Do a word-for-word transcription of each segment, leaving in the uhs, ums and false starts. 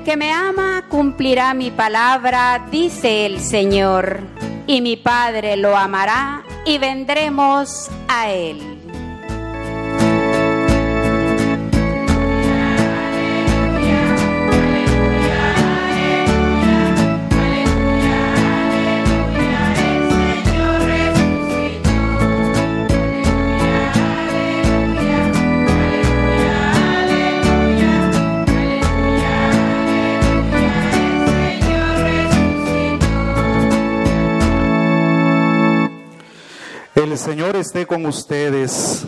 que me ama cumplirá mi palabra, dice el Señor, y mi Padre lo amará y vendremos a él. El Señor esté con ustedes.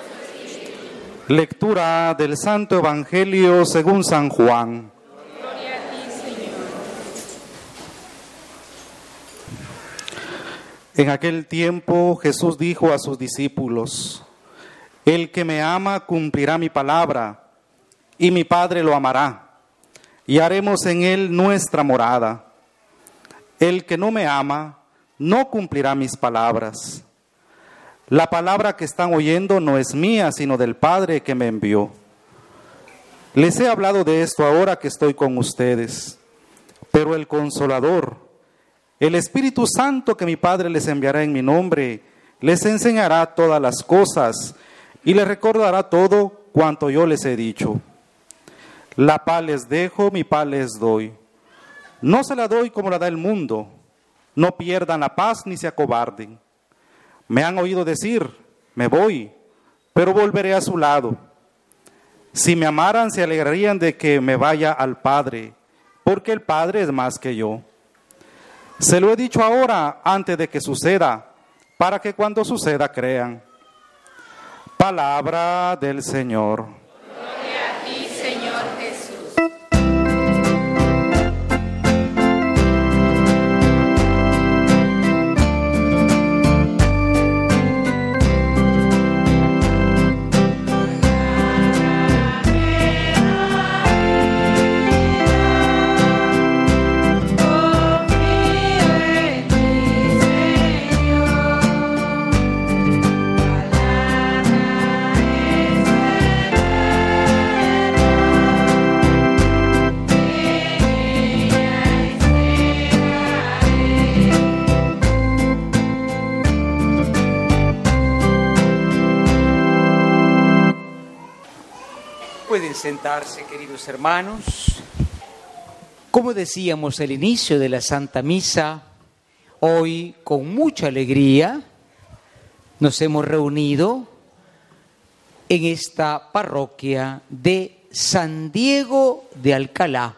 Lectura del Santo Evangelio según San Juan. Gloria a ti, Señor. En aquel tiempo Jesús dijo a sus discípulos: El que me ama cumplirá mi palabra, y mi Padre lo amará, y haremos en él nuestra morada. El que no me ama no cumplirá mis palabras. La palabra que están oyendo no es mía, sino del Padre que me envió. Les he hablado de esto ahora que estoy con ustedes, pero el Consolador, el Espíritu Santo que mi Padre les enviará en mi nombre, les enseñará todas las cosas y les recordará todo cuanto yo les he dicho. La paz les dejo, mi paz les doy. No se la doy como la da el mundo. No pierdan la paz ni se acobarden. Me han oído decir, me voy, pero volveré a su lado. Si me amaran, se alegrarían de que me vaya al Padre, porque el Padre es más que yo. Se lo he dicho ahora, antes de que suceda, para que cuando suceda crean. Palabra del Señor. Gloria a ti, Señor Jesús. Pueden sentarse, queridos hermanos. Como decíamos al inicio de la Santa Misa, hoy con mucha alegría nos hemos reunido en esta parroquia de San Diego de Alcalá.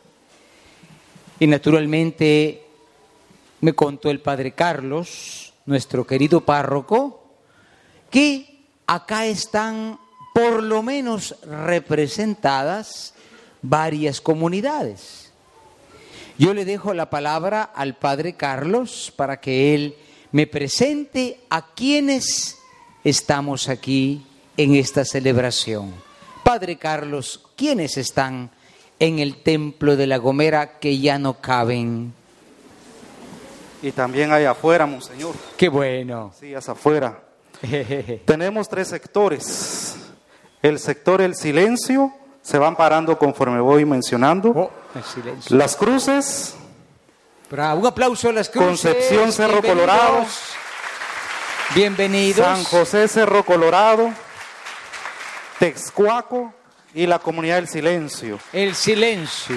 Y naturalmente me contó el Padre Carlos, nuestro querido párroco, que acá están por lo menos representadas varias comunidades. Yo le dejo la palabra al Padre Carlos para que él me presente a quienes estamos aquí en esta celebración. Padre Carlos, ¿quiénes están en el templo de La Gomera que ya no caben? Y también hay afuera, monseñor. ¡Qué bueno! Sí, es afuera. Tenemos tres sectores. El sector El Silencio, se van parando conforme voy mencionando. Oh, el silencio. Las Cruces. Bravo. Un aplauso a las Cruces. Concepción, Cerro Bienvenidos. Colorado. Bienvenidos. San José, Cerro Colorado. Texcoaco y la comunidad del Silencio. El Silencio.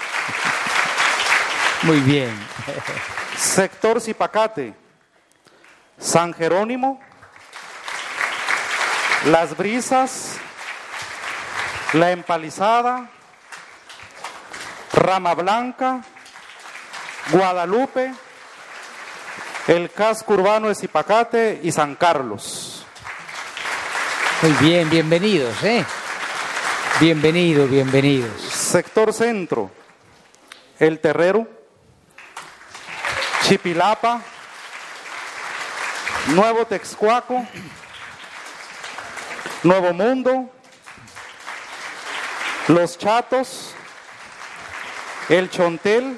Muy bien. Sector Zipacate. San Jerónimo. Las Brisas. La Empalizada, Rama Blanca, Guadalupe, el casco urbano de Zipacate y San Carlos. Muy bien, bienvenidos, ¿eh? Bienvenidos, bienvenidos. Sector Centro, El Terrero, Chipilapa, Nuevo Texcoaco, Nuevo Mundo, Los Chatos, El Chontel,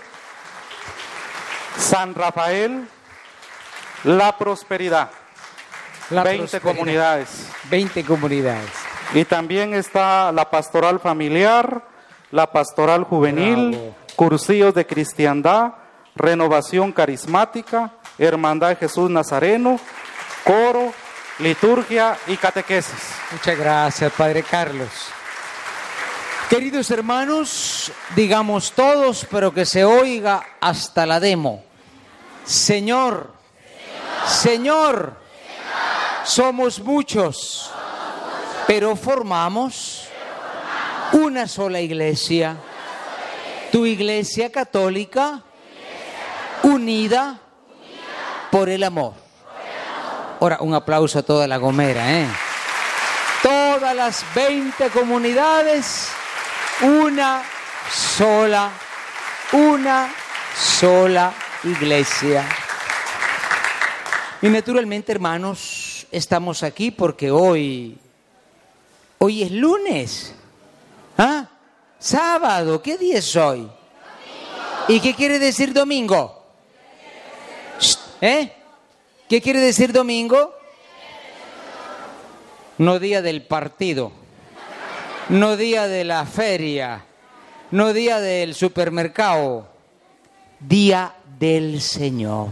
San Rafael, La Prosperidad. La veinte prosperidad. comunidades. veinte comunidades. Y también está la Pastoral Familiar, la pastoral juvenil, Bravo. cursillos de cristiandad, renovación carismática, hermandad de Jesús Nazareno, coro, liturgia y catequesis. Muchas gracias, Padre Carlos. Queridos hermanos, digamos todos, pero que se oiga hasta la demo. Señor, Señor, Señor, Señor. Somos muchos, pero formamos una sola iglesia, tu iglesia católica, unida por el amor. Ahora, un aplauso a toda La Gomera, ¿eh? Todas las veinte comunidades, una sola, una sola iglesia. Y naturalmente, hermanos, estamos aquí porque hoy, hoy es lunes, ¿ah? Sábado, ¿qué día es hoy? Domingo. ¿Y qué quiere decir domingo? ¿Eh? ¿Qué quiere decir domingo? No día del partido, no día de la feria, no día del supermercado, día del Señor.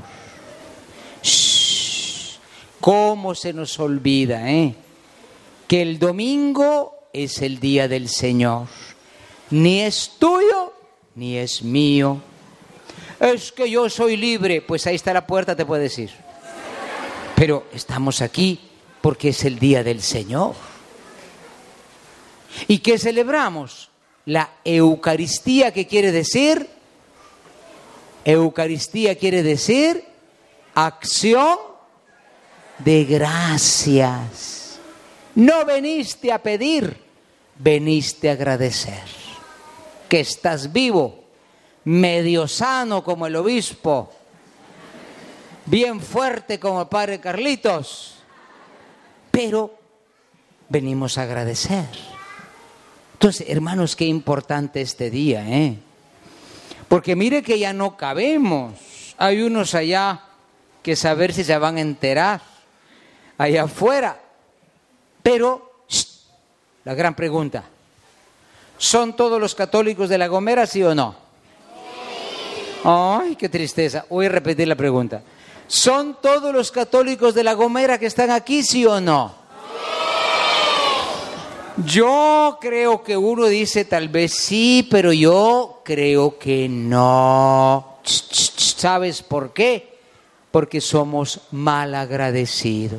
Shh, ¿cómo se nos olvida, eh? Que el domingo es el día del Señor. Ni es tuyo, ni es mío. Es que yo soy libre, pues ahí está la puerta, te puedes ir. Pero estamos aquí porque es el día del Señor. ¿Y qué celebramos? La Eucaristía, ¿qué quiere decir? Eucaristía quiere decir acción de gracias. No veniste a pedir, veniste a agradecer. Que estás vivo, medio sano como el obispo, bien fuerte como el padre Carlitos, pero venimos a agradecer. Entonces, hermanos, qué importante este día, ¿eh? Porque mire que ya no cabemos. Hay unos allá que saber si se van a enterar, allá afuera. Pero, ¡shh!, la gran pregunta, ¿son todos los católicos de La Gomera, sí o no? Ay, qué tristeza. Voy a repetir la pregunta. ¿Son todos los católicos de La Gomera que están aquí, sí o no? Yo creo que uno dice tal vez sí, pero yo creo que no. ¿Sabes por qué? Porque somos malagradecidos.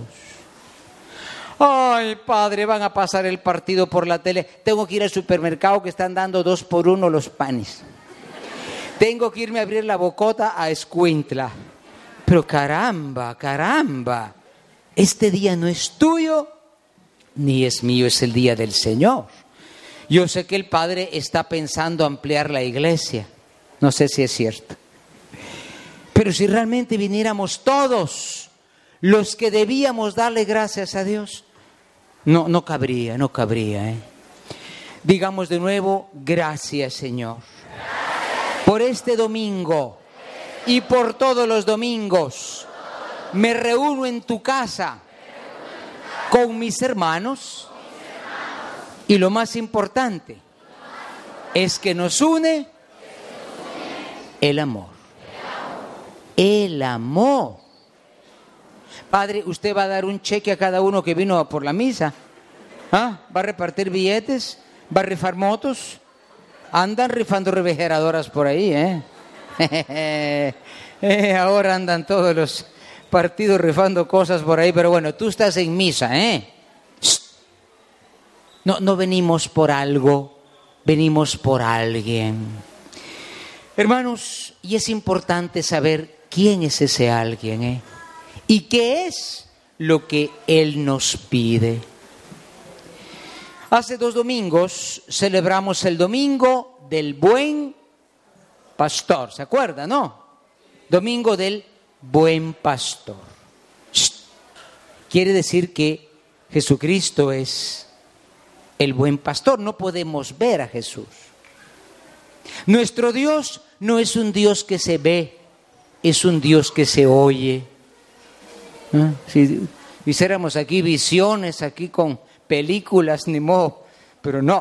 Ay, padre, van a pasar el partido por la tele. Tengo que ir al supermercado que están dando dos por uno los panes. Tengo que irme a abrir la bocota a Escuintla. Pero caramba, caramba, este día no es tuyo ni es mío, es el día del Señor. Yo sé que el Padre está pensando ampliar la iglesia, no sé si es cierto. Pero si realmente viniéramos todos los que debíamos darle gracias a Dios, no, no cabría, no cabría, ¿eh? Digamos de nuevo, gracias, Señor, por este domingo y por todos los domingos. Me reúno en tu casa con mis hermanos y lo más importante es que nos une el amor. El amor. Padre, ¿usted va a dar un cheque a cada uno que vino por la misa? ¿Ah? ¿Va a repartir billetes? ¿Va a rifar motos? Andan rifando refrigeradoras por ahí, ¿eh? eh, ahora andan todos los partidos rifando cosas por ahí, pero bueno, tú estás en misa, ¿eh? No, no venimos por algo, venimos por alguien. Hermanos, y es importante saber quién es ese alguien, ¿eh? Y qué es lo que Él nos pide. Hace dos domingos celebramos el domingo del buen pastor, ¿se acuerda, no? Domingo del buen pastor. Quiere decir que Jesucristo es el buen pastor. No podemos ver a Jesús. Nuestro Dios no es un Dios que se ve, es un Dios que se oye. ¿Eh? Si hiciéramos aquí visiones, aquí con películas, ni modo, pero no.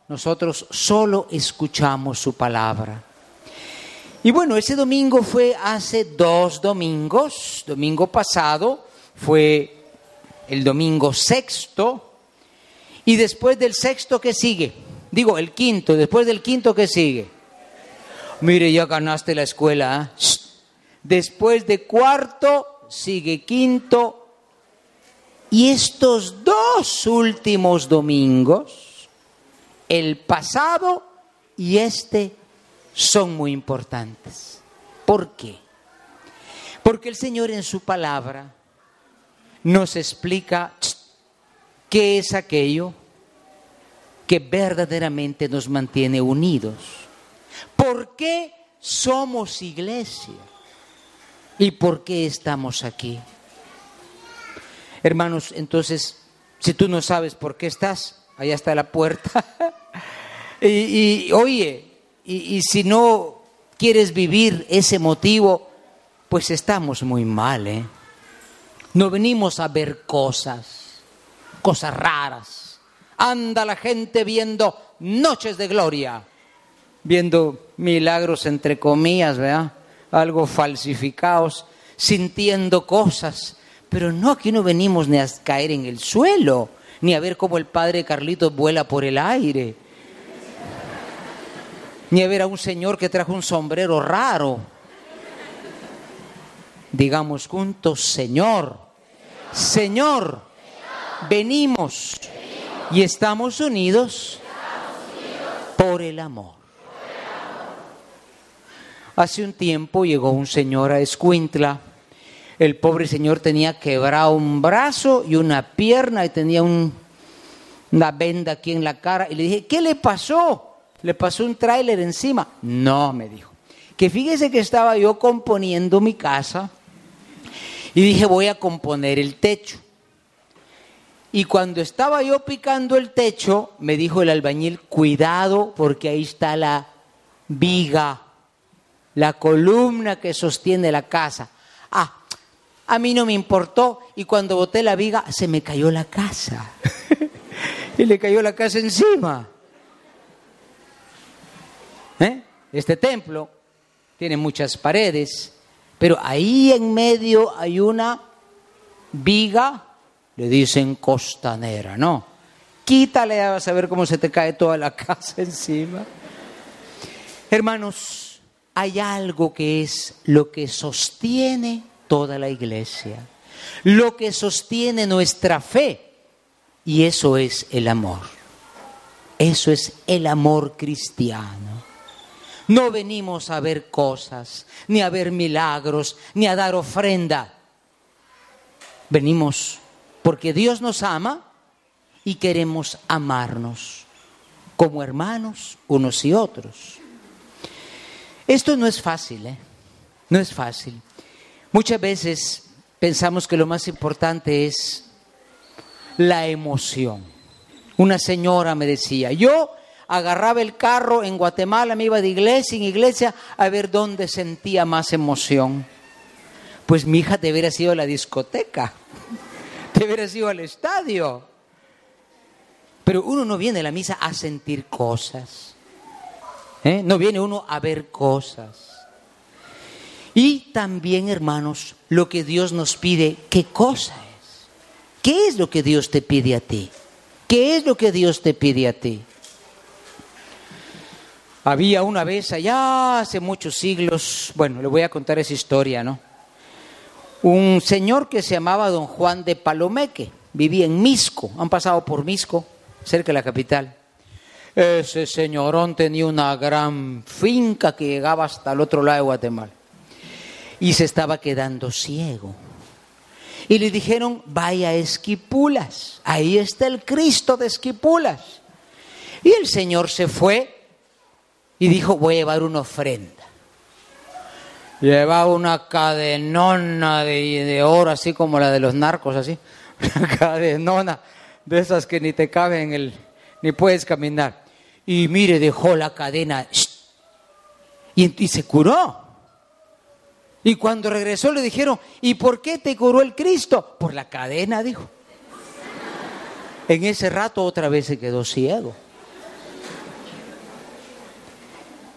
nosotros solo escuchamos su palabra. Y bueno, ese domingo fue hace dos domingos. Domingo pasado fue el domingo sexto. Y después del sexto, ¿qué sigue? Digo, el quinto. Después del quinto, ¿qué sigue? Mire, ya ganaste la escuela, ¿eh? Después de cuarto, sigue quinto. Y estos dos últimos domingos, el pasado y este, son muy importantes. ¿Por qué? Porque el Señor en su palabra nos explica qué es aquello que verdaderamente nos mantiene unidos. ¿Por qué somos iglesia? ¿Y por qué estamos aquí? Hermanos, entonces, si tú no sabes por qué estás, allá está la puerta. y, y oye, y, y si no quieres vivir ese motivo, pues estamos muy mal, ¿eh? No venimos a ver cosas, cosas raras. Anda la gente viendo noches de gloria, viendo milagros entre comillas, ¿verdad? Algo falsificados, sintiendo cosas. Pero no, aquí no venimos ni a caer en el suelo, ni a ver cómo el padre Carlitos vuela por el aire, ni a ver a un señor que trajo un sombrero raro. Digamos juntos, Señor, Señor, venimos y estamos unidos por el amor. Hace un tiempo llegó un señor a Escuintla. El pobre señor tenía quebrado un brazo y una pierna y tenía un, una venda aquí en la cara. Y le dije, ¿qué le pasó? ¿Le pasó un tráiler encima? No, me dijo. Que fíjese que estaba yo componiendo mi casa y dije, voy a componer el techo. Y cuando estaba yo picando el techo, me dijo el albañil, cuidado porque ahí está la viga, la columna que sostiene la casa. Ah, a mí no me importó y cuando boté la viga se me cayó la casa. Y le cayó la casa encima. ¿Eh? Este templo tiene muchas paredes, pero ahí en medio hay una viga, le dicen costanera, ¿no? Quítale, vas a ver cómo se te cae toda la casa encima. Hermanos, hay algo que es lo que sostiene toda la iglesia, lo que sostiene nuestra fe, y eso es el amor. Eso es el amor cristiano. No venimos a ver cosas, ni a ver milagros, ni a dar ofrenda. Venimos porque Dios nos ama y queremos amarnos como hermanos unos y otros. Esto no es fácil, ¿eh? No es fácil. Muchas veces pensamos que lo más importante es la emoción. Una señora me decía, yo agarraba el carro en Guatemala, me iba de iglesia en iglesia a ver dónde sentía más emoción. Pues mi hija te hubiera ido a la discoteca, te hubiera ido al estadio. Pero uno no viene a la misa a sentir cosas, ¿eh? No viene uno a ver cosas. Y también, hermanos, lo que Dios nos pide, ¿qué cosa es? ¿Qué es lo que Dios te pide a ti? ¿Qué es lo que Dios te pide a ti? Había una vez allá, hace muchos siglos, bueno, le voy a contar esa historia, ¿no? Un señor que se llamaba don Juan de Palomeque, vivía en Misco, han pasado por Misco, cerca de la capital. Ese señorón tenía una gran finca que llegaba hasta el otro lado de Guatemala. Y se estaba quedando ciego. Y le dijeron, vaya a Esquipulas, ahí está el Cristo de Esquipulas. Y el señor se fue y dijo, voy a llevar una ofrenda. Llevaba una cadenona de, de oro, así como la de los narcos, así. Una cadenona de esas que ni te caben en el, ni puedes caminar. Y mire, dejó la cadena y, y se curó. Y cuando regresó le dijeron, ¿y por qué te curó el Cristo? Por la cadena, dijo. En ese rato otra vez se quedó ciego.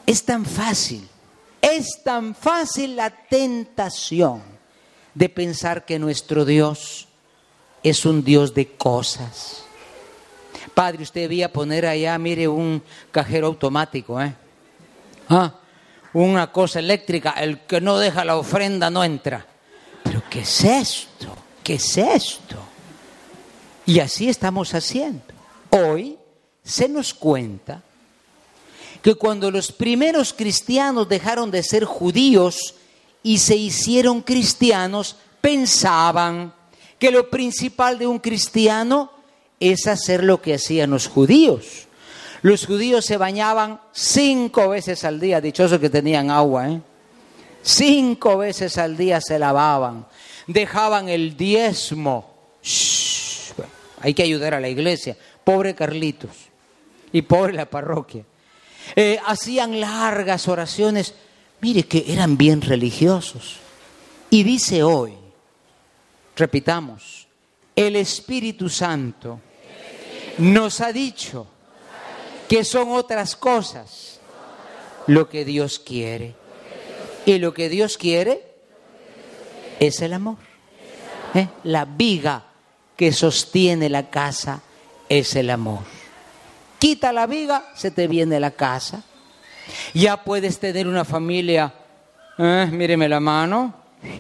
Es tan fácil, es tan fácil la tentación de pensar que nuestro Dios es un Dios de cosas. Padre, usted debía poner allá, mire, un cajero automático, ¿eh? Ah, una cosa eléctrica, el que no deja la ofrenda no entra. Pero ¿qué es esto? ¿Qué es esto? Y así estamos haciendo. Hoy se nos cuenta que cuando los primeros cristianos dejaron de ser judíos y se hicieron cristianos, pensaban que lo principal de un cristiano es hacer lo que hacían los judíos. Los judíos se bañaban cinco veces al día, dichosos que tenían agua, ¿eh? Cinco veces al día se lavaban, dejaban el diezmo. Shh, bueno, hay que ayudar a la iglesia, pobre Carlitos y pobre la parroquia. Eh, hacían largas oraciones, mire que eran bien religiosos. Y dice hoy, repitamos, el Espíritu Santo nos ha dicho que son otras cosas lo que Dios quiere. Y lo que Dios quiere es el amor. ¿Eh? La viga que sostiene la casa es el amor. Quita la viga, se te viene la casa. Ya puedes tener una familia, eh, míreme la mano,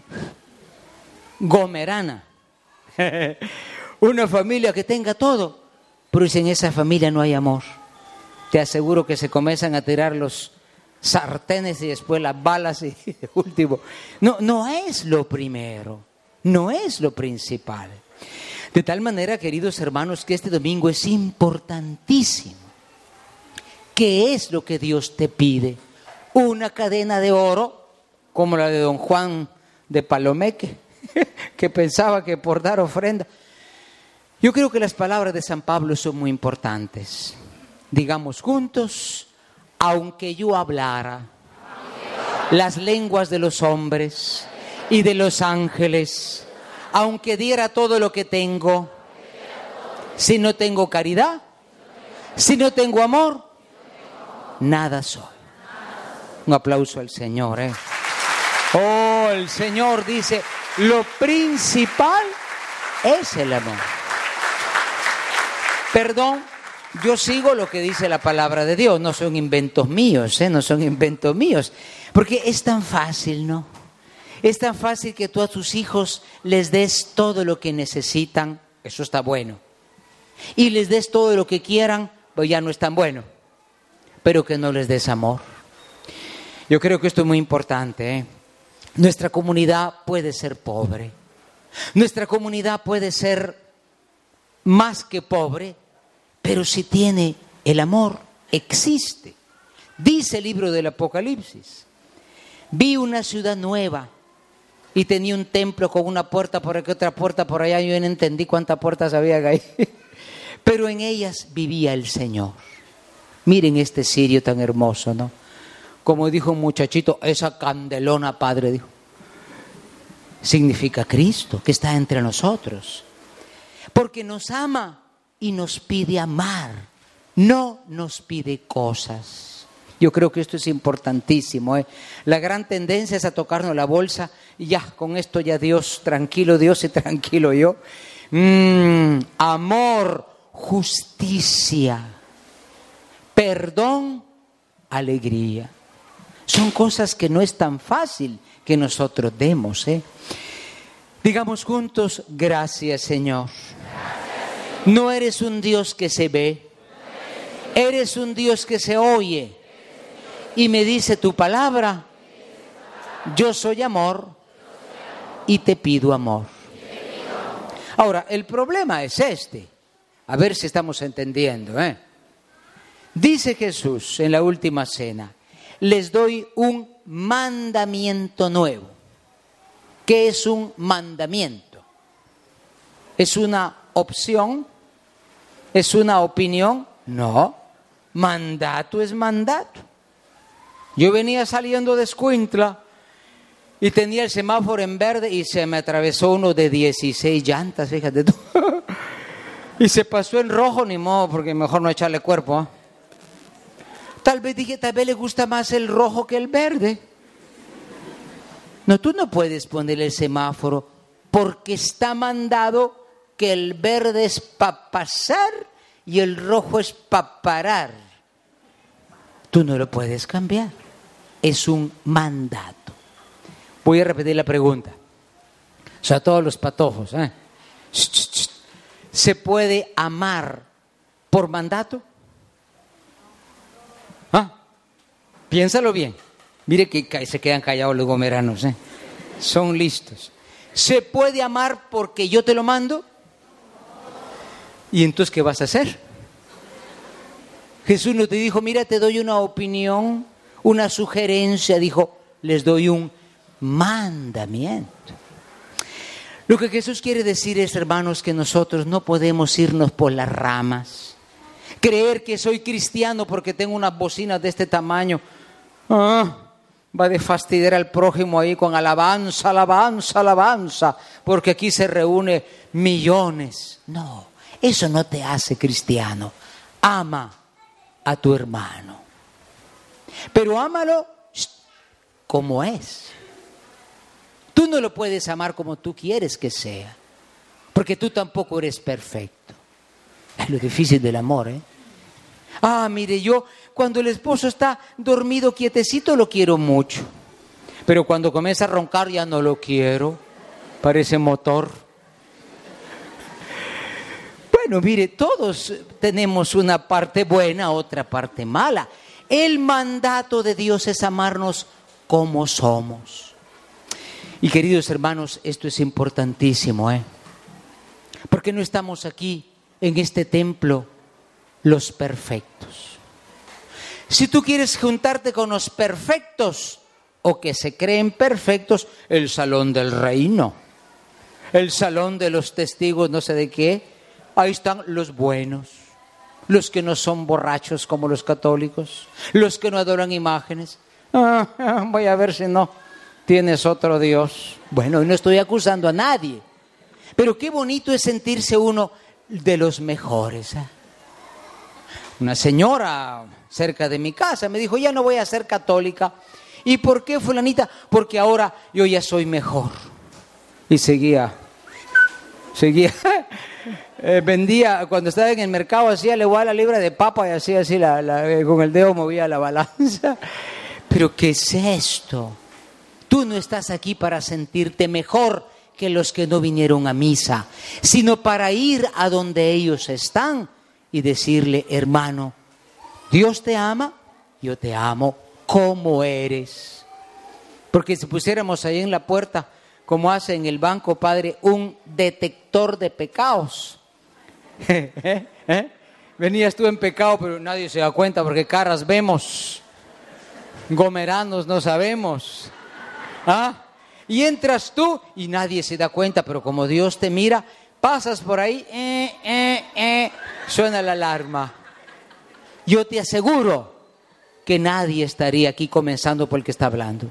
gomerana. Una familia que tenga todo, pero si en esa familia no hay amor, te aseguro que se comienzan a tirar los sartenes y después las balas y último. No, no es lo primero, no es lo principal. De tal manera, queridos hermanos, que este domingo es importantísimo. ¿Qué es lo que Dios te pide? Una cadena de oro, como la de don Juan de Palomeque, que pensaba que por dar ofrenda. Yo creo que las palabras de San Pablo son muy importantes. Digamos juntos, aunque yo hablara las lenguas de los hombres y de los ángeles, aunque diera todo lo que tengo, si no tengo caridad, si no tengo amor, nada soy. Un aplauso al Señor, ¿eh? Oh, el Señor dice, lo principal es el amor. Perdón, yo sigo lo que dice la palabra de Dios, no son inventos míos, ¿eh? No son inventos míos, porque es tan fácil, ¿no? Es tan fácil que tú a tus hijos les des todo lo que necesitan, eso está bueno. Y les des todo lo que quieran, pues ya no es tan bueno. Pero que no les des amor. Yo creo que esto es muy importante, ¿eh? Nuestra comunidad puede ser pobre. Nuestra comunidad puede ser más que pobre, pero si tiene el amor, existe. Dice el libro del Apocalipsis. Vi una ciudad nueva y tenía un templo con una puerta por aquí, otra puerta por allá. Yo no entendí cuántas puertas había ahí. Pero en ellas vivía el Señor. Miren este cirio tan hermoso, ¿no? Como dijo un muchachito, esa candelona, padre, dijo. Significa Cristo, que está entre nosotros. Porque nos ama y nos pide amar, no nos pide cosas. Yo creo que esto es importantísimo, ¿eh? La gran tendencia es a tocarnos la bolsa y ya, con esto ya Dios, tranquilo Dios y tranquilo yo. Mm, amor, justicia, perdón, alegría. Son cosas que no es tan fácil que nosotros demos, ¿eh? Digamos juntos, gracias Señor. No eres un Dios que se ve, eres un Dios que se oye. Y me dice tu palabra, yo soy amor y te pido amor. Ahora, el problema es este, a ver si estamos entendiendo, ¿eh? Dice Jesús en la última cena, les doy un mandamiento nuevo. ¿Qué es un mandamiento? ¿Es una opción? ¿Es una opinión? No, mandato es mandato. Yo venía saliendo de Escuintla y tenía el semáforo en verde y se me atravesó uno de dieciséis llantas, fíjate tú. Y se pasó en rojo, ni modo, porque mejor no echarle cuerpo, ¿eh? Tal vez dije, tal vez le gusta más el rojo que el verde. No, tú no puedes ponerle el semáforo porque está mandado que el verde es para pasar y el rojo es para parar. Tú no lo puedes cambiar. Es un mandato. Voy a repetir la pregunta. O sea, todos los patojos, ¿eh? ¿Se puede amar por mandato? ¿Ah? Piénsalo bien. Mire que se quedan callados los gomeranos, ¿eh? Son listos. ¿Se puede amar porque yo te lo mando? ¿Y entonces qué vas a hacer? Jesús no te dijo, mira, te doy una opinión, una sugerencia. Dijo, les doy un mandamiento. Lo que Jesús quiere decir es, hermanos, que nosotros no podemos irnos por las ramas. Creer que soy cristiano porque tengo unas bocinas de este tamaño. Ah, va a fastidiar al prójimo ahí con alabanza, alabanza, alabanza, porque aquí se reúne millones. No, eso no te hace cristiano. Ama a tu hermano, pero ámalo como es. Tú no lo puedes amar como tú quieres que sea, porque tú tampoco eres perfecto. Es lo difícil del amor, ¿eh? Ah, mire, yo cuando el esposo está dormido quietecito lo quiero mucho, pero cuando comienza a roncar ya no lo quiero, parece motor. Bueno, mire, todos tenemos una parte buena, otra parte mala. El mandato de Dios es amarnos como somos. Y queridos hermanos, esto es importantísimo, ¿eh? Porque no estamos aquí en este templo los perfectos. Si tú quieres juntarte con los perfectos o que se creen perfectos, el salón del reino, el salón de los testigos, no sé de qué, ahí están los buenos, los que no son borrachos como los católicos, los que no adoran imágenes. Ah, voy a ver si no tienes otro Dios. Bueno, no estoy acusando a nadie, pero qué bonito es sentirse uno de los mejores, ¿eh? Una señora cerca de mi casa me dijo, ya no voy a ser católica. ¿Y por qué, fulanita? Porque ahora yo ya soy mejor. Y seguía, seguía, eh, vendía, cuando estaba en el mercado hacía le igual la libra de papa y hacía así, la, la, eh, con el dedo movía la balanza. ¿Pero qué es esto? Tú no estás aquí para sentirte mejor que los que no vinieron a misa, sino para ir a donde ellos están y decirle, hermano, Dios te ama, yo te amo como eres. Porque si pusiéramos ahí en la puerta, como hace en el banco, Padre, un detector de pecados. ¿Eh? ¿Eh? Venías tú en pecado, pero nadie se da cuenta porque caras vemos, gomeranos no sabemos. ¿Ah? Y entras tú y nadie se da cuenta, pero como Dios te mira, pasas por ahí, eh, eh, eh, suena la alarma. Yo te aseguro que nadie estaría aquí comenzando por el que está hablando.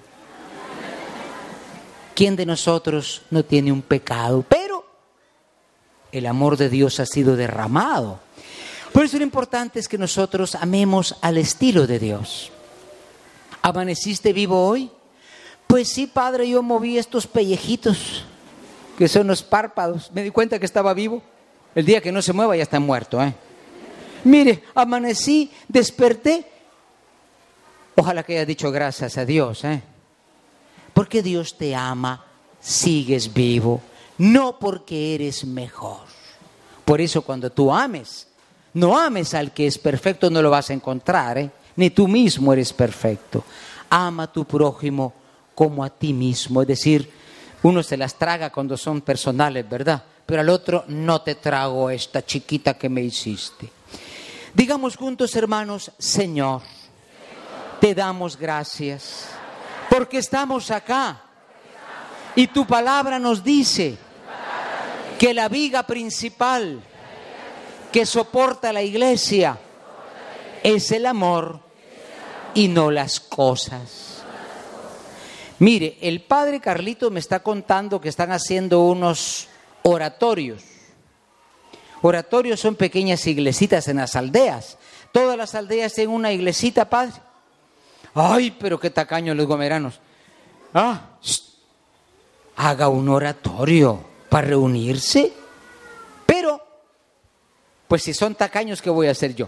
¿Quién de nosotros no tiene un pecado? Pero el amor de Dios ha sido derramado. Por eso lo importante es que nosotros amemos al estilo de Dios. ¿Amaneciste vivo hoy? Pues sí, Padre, yo moví estos pellejitos, que son los párpados. Me di cuenta que estaba vivo. El día que no se mueva ya está muerto, ¿eh? Mire, amanecí, desperté. Ojalá que haya dicho gracias a Dios, ¿eh? Porque Dios te ama, sigues vivo, no porque eres mejor. Por eso cuando tú ames, no ames al que es perfecto, no lo vas a encontrar, ¿eh? Ni tú mismo eres perfecto. Ama a tu prójimo como a ti mismo. Es decir, uno se las traga cuando son personales, ¿verdad? Pero al otro, no te trago esta chiquita que me hiciste. Digamos juntos, hermanos, Señor, te damos gracias porque estamos acá y tu palabra nos dice que la viga principal que soporta la iglesia es el amor y no las cosas. Mire, el padre Carlito me está contando que están haciendo unos oratorios. Oratorios son pequeñas iglesitas en las aldeas, todas las aldeas tienen una iglesita, padre. Ay, pero qué tacaños los gomeranos. Ah, shh, haga un oratorio para reunirse. Pero, pues si son tacaños, ¿qué voy a hacer yo?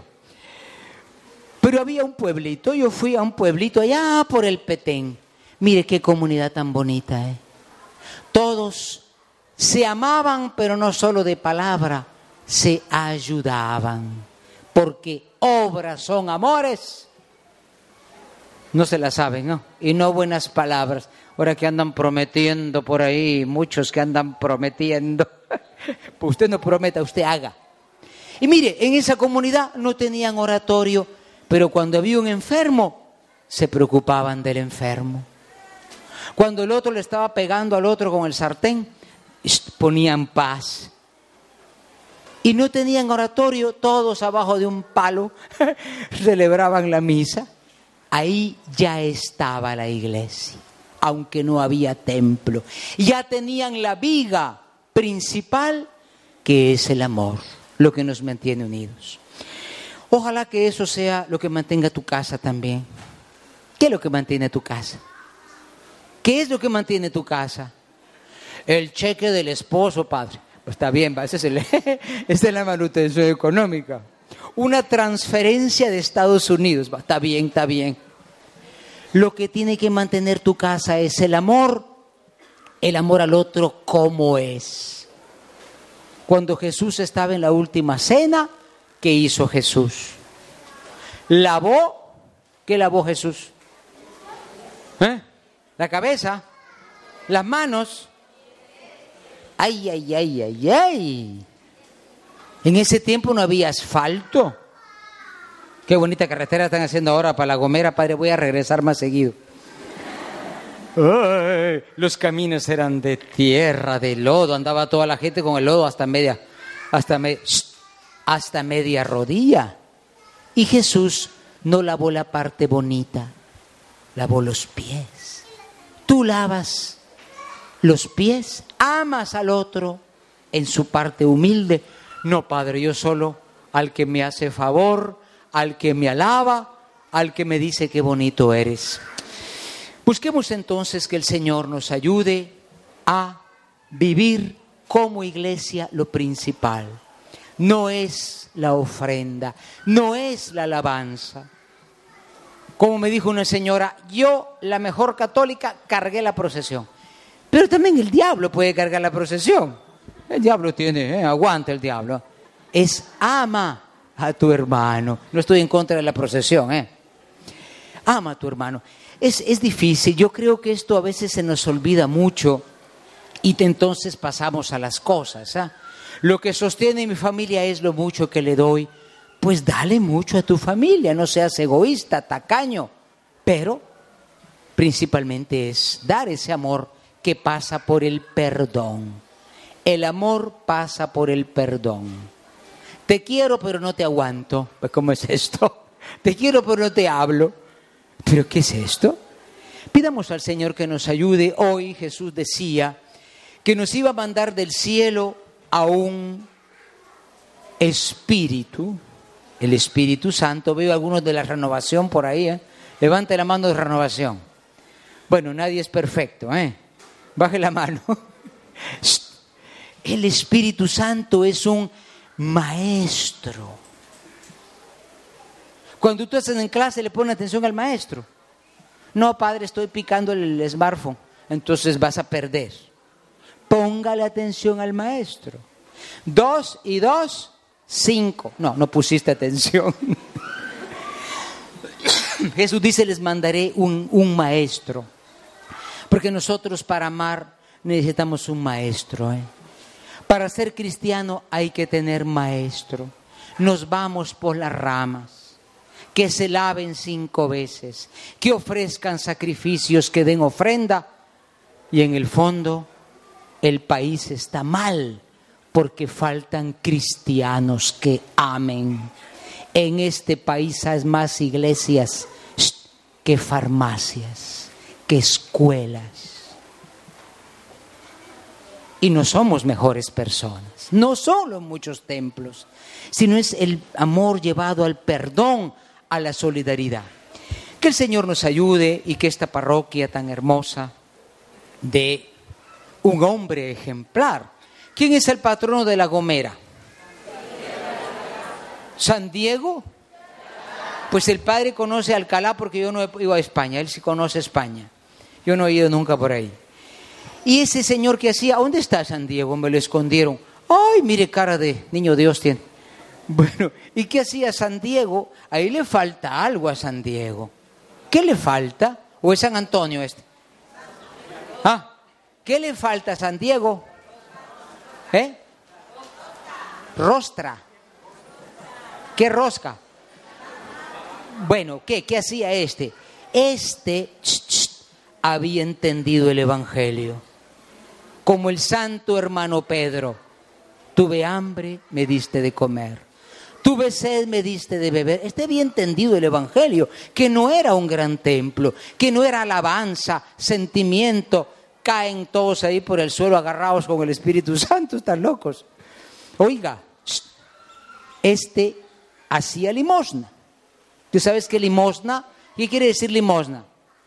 Pero había un pueblito, yo fui a un pueblito allá por el Petén. Mire qué comunidad tan bonita, ¿eh? Todos se amaban, pero no solo de palabra, se ayudaban. Porque obras son amores. No se la saben, ¿no? Y no buenas palabras. Ahora que andan prometiendo por ahí, muchos que andan prometiendo. Pues usted no prometa, usted haga. Y mire, en esa comunidad no tenían oratorio, pero cuando había un enfermo, se preocupaban del enfermo. Cuando el otro le estaba pegando al otro con el sartén, ponían paz. Y no tenían oratorio, todos abajo de un palo celebraban la misa. Ahí ya estaba la iglesia, aunque no había templo. Ya tenían la viga principal, que es el amor, lo que nos mantiene unidos. Ojalá que eso sea lo que mantenga tu casa también. ¿Qué es lo que mantiene tu casa? ¿Qué es lo que mantiene tu casa? El cheque del esposo, padre. Pues está bien, esa es, el, esa es la manutención económica. Una transferencia de Estados Unidos. Está bien, está bien. Lo que tiene que mantener tu casa es el amor, el amor al otro como es. Cuando Jesús estaba en la última cena, ¿qué hizo Jesús? Lavó, ¿qué lavó Jesús? ¿Eh? La cabeza, las manos. Ay, ay, ay, ay, ay. En ese tiempo no había asfalto. Qué bonita carretera están haciendo ahora para La Gomera, padre, voy a regresar más seguido. Ay, los caminos eran de tierra, de lodo, andaba toda la gente con el lodo hasta media, hasta, me, hasta media rodilla. Y Jesús no lavó la parte bonita, lavó los pies. Tú lavas los pies, amas al otro en su parte humilde. No, padre, yo solo al que me hace favor, al que me alaba, al que me dice qué bonito eres. Busquemos entonces que el Señor nos ayude a vivir como iglesia lo principal. No es la ofrenda, no es la alabanza. Como me dijo una señora, yo, la mejor católica, cargué la procesión. Pero también el diablo puede cargar la procesión. El diablo tiene, eh, aguanta el diablo. Es ama a tu hermano. No estoy en contra de la procesión, eh. Ama a tu hermano. Es, es difícil, yo creo que esto a veces se nos olvida mucho y te, entonces pasamos a las cosas. ¿eh? Lo que sostiene mi familia es lo mucho que le doy. Pues dale mucho a tu familia, no seas egoísta, tacaño, pero principalmente es dar ese amor que pasa por el perdón. El amor pasa por el perdón. Te quiero pero no te aguanto. Pues ¿cómo es esto? Te quiero pero no te hablo. ¿Pero qué es esto? Pidamos al Señor que nos ayude. Hoy Jesús decía que nos iba a mandar del cielo a un espíritu, el Espíritu Santo. Veo algunos de la renovación por ahí, ¿eh? Levante la mano de renovación. Bueno, nadie es perfecto, ¿eh? Baje la mano. El Espíritu Santo es un maestro. Cuando tú estás en clase, le pones atención al maestro. No, padre, estoy picando el smartphone. Entonces vas a perder. Póngale atención al maestro. Dos y dos, cinco. No, no pusiste atención. Jesús dice, les mandaré un, un maestro. Porque nosotros para amar necesitamos un maestro. ¿eh? Para ser cristiano hay que tener maestro. Nos vamos por las ramas. Que se laven cinco veces, que ofrezcan sacrificios, que den ofrenda. Y en el fondo, el país está mal, porque faltan cristianos que amen. En este país hay más iglesias que farmacias, que escuelas. y no somos mejores personas. No son los muchos templos, sino es el amor llevado al perdón, a la solidaridad. Que el Señor nos ayude y que esta parroquia tan hermosa de un hombre ejemplar. ¿Quién es el patrono de La Gomera? ¿San Diego? Pues el padre conoce Alcalá porque yo no he ido a España, él sí conoce España. Yo no he ido nunca por ahí. Y ese señor que hacía, ¿dónde está San Diego? Me lo escondieron. Ay, mire cara de niño Dios tiene. Bueno, ¿y qué hacía San Diego? Ahí le falta algo a San Diego. ¿Qué le falta? ¿O es San Antonio este? ¿Ah? ¿Qué le falta a San Diego? ¿Eh? Rostra. ¿Qué rosca? Bueno, ¿qué? ¿Qué hacía este? Este ch, ch, había entendido el Evangelio. Como el santo hermano Pedro. Tuve hambre, me diste de comer. Tuve sed, me diste de beber. Este había entendido el Evangelio, que no era un gran templo, que no era alabanza, sentimiento. Caen todos ahí por el suelo agarrados con el Espíritu Santo, están locos. Oiga, este hacía limosna. ¿Tú sabes qué limosna? ¿Qué quiere decir limosna?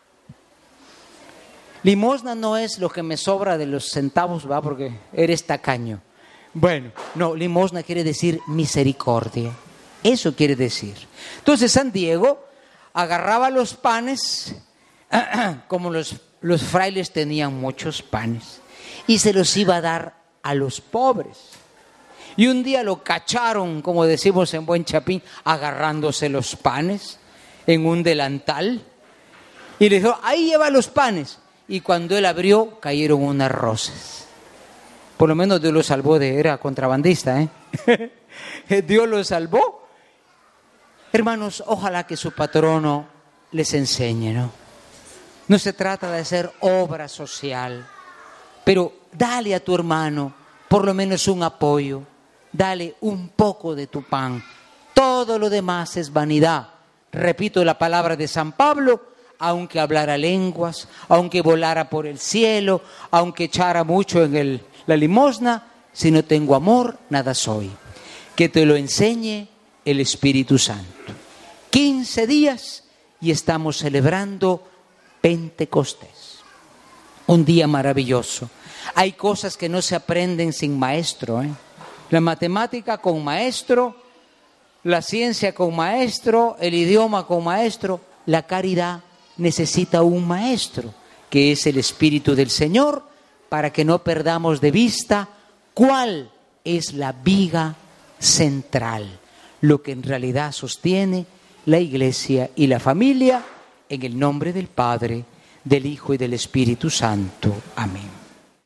Limosna no es lo que me sobra de los centavos, va, porque eres tacaño. Bueno, no, limosna quiere decir misericordia. Eso quiere decir. Entonces San Diego agarraba los panes, como los, los frailes tenían muchos panes, y se los iba a dar a los pobres. Y un día lo cacharon, como decimos en buen chapín, agarrándose los panes en un delantal. Y le dijo, ahí lleva los panes. Y cuando él abrió, cayeron unas rosas. Por lo menos Dios lo salvó de, era contrabandista, ¿eh? Dios lo salvó. Hermanos, ojalá que su patrono les enseñe, ¿no? No se trata de hacer obra social, pero dale a tu hermano por lo menos un apoyo. Dale un poco de tu pan. Todo lo demás es vanidad. Repito la palabra de San Pablo, aunque hablara lenguas, aunque volara por el cielo, aunque echara mucho en el, la limosna, si no tengo amor, nada soy. Que te lo enseñe el Espíritu Santo. quince días y estamos celebrando Pentecostés. Un día maravilloso. Hay cosas que no se aprenden sin maestro, ¿eh? La matemática con maestro, la ciencia con maestro, el idioma con maestro. La caridad necesita un maestro, que es el Espíritu del Señor, para que no perdamos de vista cuál es la viga central, lo que en realidad sostiene la Iglesia y la familia, en el nombre del Padre, del Hijo y del Espíritu Santo. Amén.